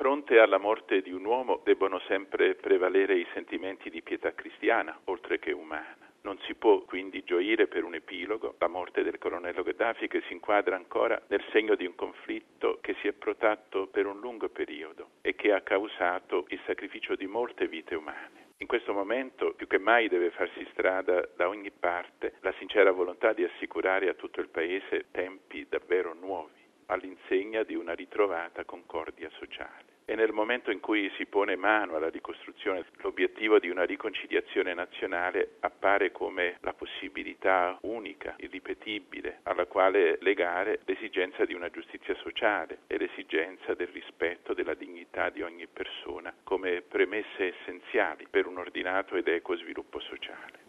fronte alla morte di un uomo debbono sempre prevalere i sentimenti di pietà cristiana, oltre che umana. Non si può quindi gioire per un epilogo, la morte del colonnello Gheddafi, che si inquadra ancora nel segno di un conflitto che si è protratto per un lungo periodo e che ha causato il sacrificio di molte vite umane. In questo momento più che mai deve farsi strada da ogni parte la sincera volontà di assicurare a tutto il Paese tempi davvero nuovi, all'insegna di una ritrovata concordia sociale. E nel momento in cui si pone mano alla ricostruzione, l'obiettivo di una riconciliazione nazionale appare come la possibilità unica, irripetibile, alla quale legare l'esigenza di una giustizia sociale e l'esigenza del rispetto della dignità di ogni persona come premesse essenziali per un ordinato ed equo sviluppo sociale.